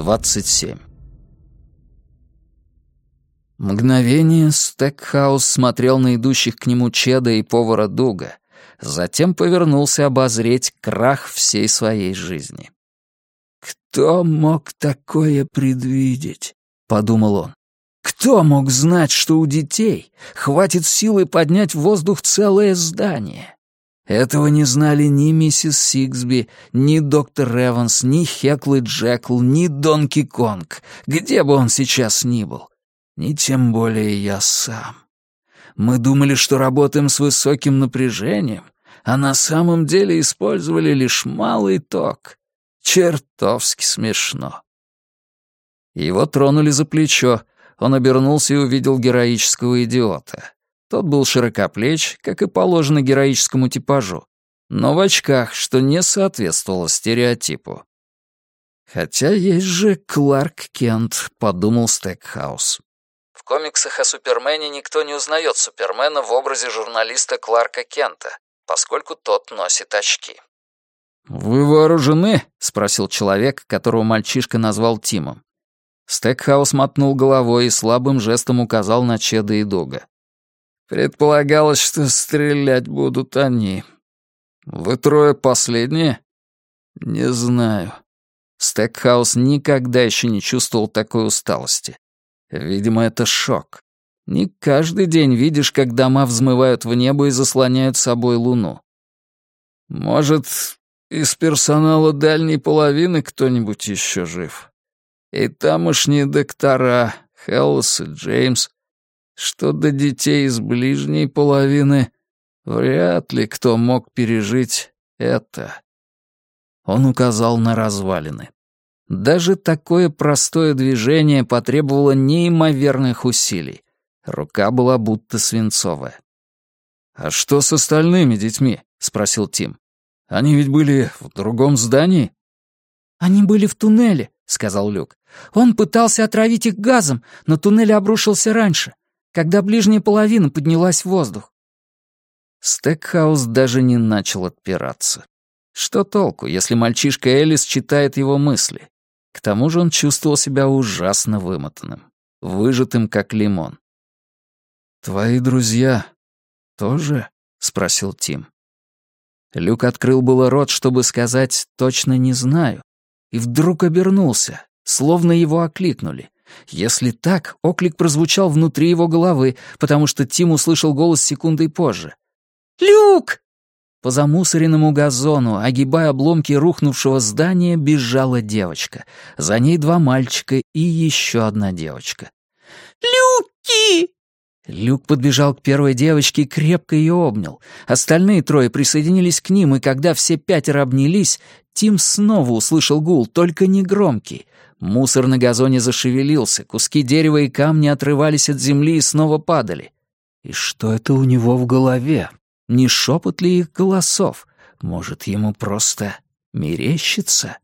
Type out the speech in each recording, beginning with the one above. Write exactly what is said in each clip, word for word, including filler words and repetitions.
двадцать семь. Мгновение Стекхаус смотрел на идущих к нему Чеда и повара Дуга, затем повернулся обозреть крах всей своей жизни. «Кто мог такое предвидеть?» — подумал он. «Кто мог знать, что у детей хватит силы поднять в воздух целое здание? Этого не знали ни миссис Сиксби, ни доктор Эванс, ни Хекл и Джекл, ни Донки Конг, где бы он сейчас ни был. Ни тем более я сам. Мы думали, что работаем с высоким напряжением, а на самом деле использовали лишь малый ток. Чертовски смешно». Его тронули за плечо. Он обернулся и увидел героического идиота. Тот был широкоплеч, как и положено героическому типажу, но в очках, что не соответствовало стереотипу. «Хотя есть же Кларк Кент», — подумал Стекхаус. В комиксах о Супермене никто не узнает Супермена в образе журналиста Кларка Кента, поскольку тот носит очки. «Вы вооружены?» — спросил человек, которого мальчишка назвал Тимом. Стекхаус мотнул головой и слабым жестом указал на Чеда и Дуга. «Предполагалось, что стрелять будут они. Вы трое последние?» «Не знаю». Стекхаус никогда еще не чувствовал такой усталости. Видимо, это шок. Не каждый день видишь, как дома взмывают в небо и заслоняют собой луну. «Может, из персонала дальней половины кто-нибудь еще жив? И тамошние доктора, Хеллс и Джеймс. Что до детей из ближней половины, вряд ли кто мог пережить это». Он указал на развалины. Даже такое простое движение потребовало неимоверных усилий. Рука была будто свинцовая. «А что с остальными детьми?» — спросил Тим. «Они ведь были в другом здании?» «Они были в туннеле», — сказал Люк. «Он пытался отравить их газом, но туннель обрушился раньше, когда ближняя половина поднялась в воздух». Стекхаус даже не начал отпираться. Что толку, если мальчишка Элис читает его мысли? К тому же он чувствовал себя ужасно вымотанным, выжатым как лимон. «Твои друзья тоже?» — спросил Тим. Люк открыл было рот, чтобы сказать «точно не знаю», и вдруг обернулся, словно его окликнули. Если так, оклик прозвучал внутри его головы, потому что Тим услышал голос секундой позже. «Люк!» По замусоренному газону, огибая обломки рухнувшего здания, бежала девочка. За ней два мальчика и еще одна девочка. «Люки!» Люк подбежал к первой девочке и крепко ее обнял. Остальные трое присоединились к ним, и когда все пятеро обнялись, Тим снова услышал гул, только не громкий. Мусор на газоне зашевелился, куски дерева и камни отрывались от земли и снова падали. И что это у него в голове? Не шепот ли их голосов? Может, ему просто мерещится?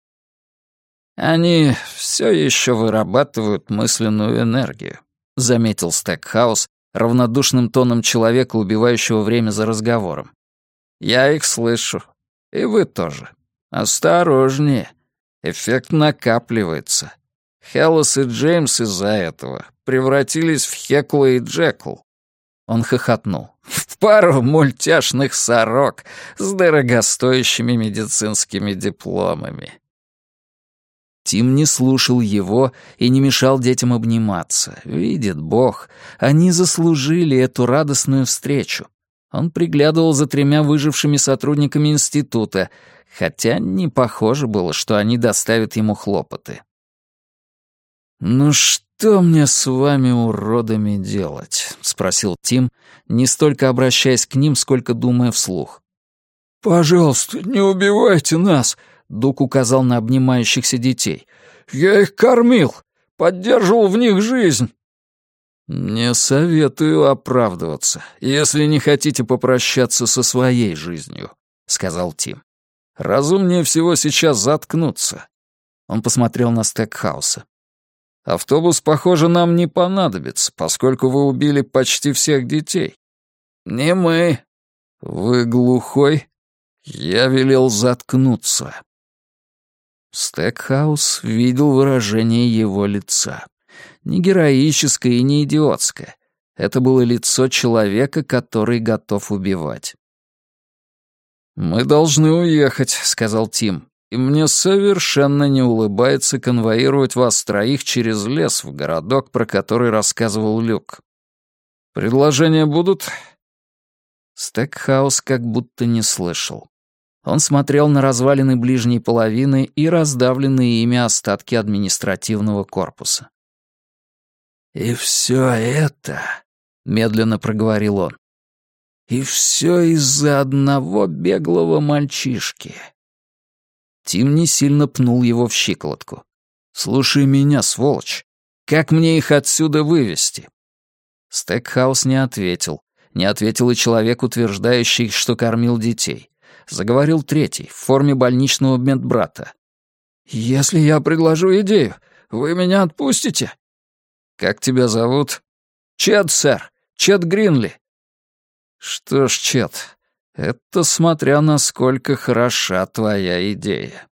«Они все еще вырабатывают мысленную энергию», — заметил Стекхаус равнодушным тоном человека, убивающего время за разговором. «Я их слышу. И вы тоже. Осторожнее. Эффект накапливается. Хеллс и Джеймс из-за этого превратились в Хекла и Джекл». Он хохотнул. «В пару мультяшных сорок с дорогостоящими медицинскими дипломами». Тим не слушал его и не мешал детям обниматься. Видит Бог, они заслужили эту радостную встречу. Он приглядывал за тремя выжившими сотрудниками института, хотя не похоже было, что они доставят ему хлопоты. «Ну что мне с вами, уродами, делать?» — спросил Тим, не столько обращаясь к ним, сколько думая вслух. «Пожалуйста, не убивайте нас!» — Дуг указал на обнимающихся детей. «Я их кормил, поддерживал в них жизнь». «Не советую оправдываться, если не хотите попрощаться со своей жизнью», — сказал Тим. «Разумнее всего сейчас заткнуться». Он посмотрел на Стекхауса. «Автобус, похоже, нам не понадобится, поскольку вы убили почти всех детей». «Не мы». «Вы глухой?» «Я велел заткнуться». Стекхаус видел выражение его лица. Не героическое и не идиотское. Это было лицо человека, который готов убивать. «Мы должны уехать», — сказал Тим. «И мне совершенно не улыбается конвоировать вас троих через лес в городок, про который рассказывал Люк. Предложения будут?» Стекхаус как будто не слышал. Он смотрел на развалины ближней половины и раздавленные ими остатки административного корпуса. «И все это», — медленно проговорил он, — «и все из-за одного беглого мальчишки». Тим не сильно пнул его в щиколотку. «Слушай меня, сволочь. Как мне их отсюда вывести?» Стекхаус не ответил. Не ответил и человек, утверждающий, что кормил детей. Заговорил третий, в форме больничного медбрата. «Если я предложу идею, вы меня отпустите?» «Как тебя зовут?» «Чед, сэр. Чед Гринли». «Что ж, Чед, это смотря насколько хороша твоя идея».